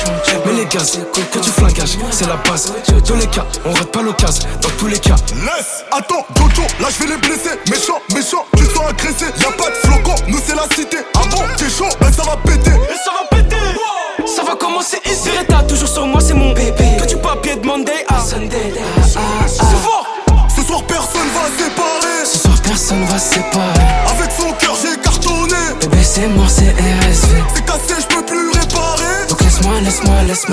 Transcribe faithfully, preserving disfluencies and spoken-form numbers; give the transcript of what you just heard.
Mais les gaz, que tu flagages, c'est la base. Dans tous les cas, on rate pas l'occasion. Dans tous les cas. Laisse, attends, Jojo, là je vais les blesser. Méchant, méchant, tu sens agressé. Y'a pas de flocon, nous c'est la cité. Ah bon, t'es chaud, ben ça va péter. Et ça va péter. Wow. Ça va commencer ici. Beretta, toujours sur moi, c'est mon bébé. Que du papier de Monday à Sunday. Ah, ah, ah. C'est fort. Ce soir personne va séparer. Ce soir personne va se séparer. Avec son cœur j'ai cartonné. Bébé c'est mort, c'est R S V. C'est cassé, je peux plus le réparer. Donc laisse-moi, laisse-moi, laisse-moi